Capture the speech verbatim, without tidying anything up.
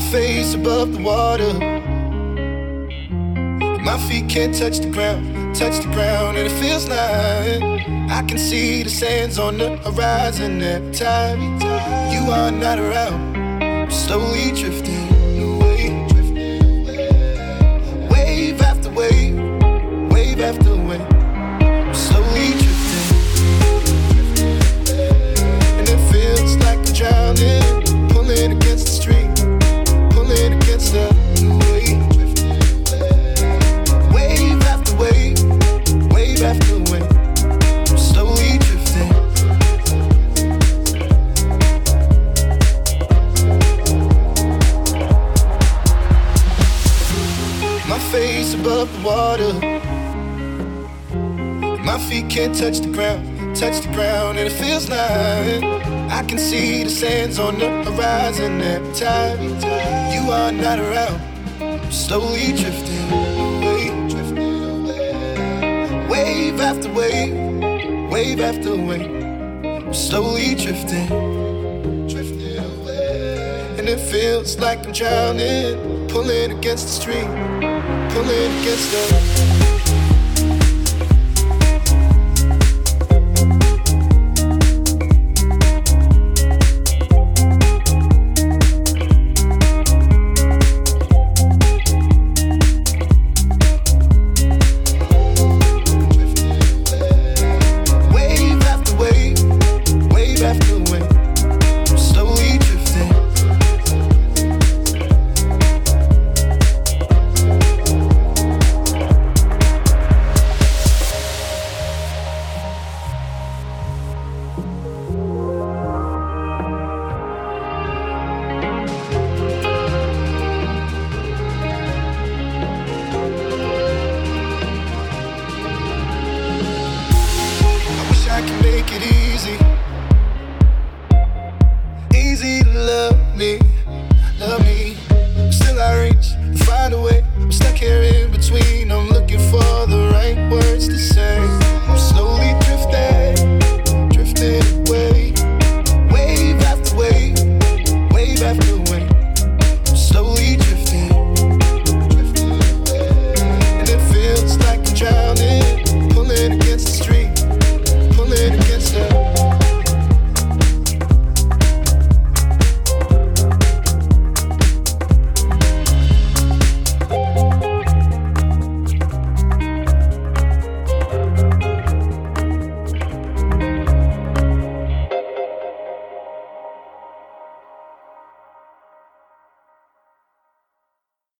face above the water. My feet can't touch the ground, touch the ground, and it feels like I can see the sands on the horizon every time you are not around. I'm slowly drifting away, wave after wave, wave after wave. I'm slowly drifting, and it feels like I'm drowning, pulling against the stream, pulling against the wave. Wave after wave, wave after wave, I'm slowly drifting. My face above the water, my feet can't touch the ground, touch the ground, and it feels like I can see the sands on the horizon every time you are not around. I'm slowly drifting away, wave after wave, wave after wave. I'm slowly drifting, drifting away, and it feels like I'm drowning, pulling against the stream, pulling against the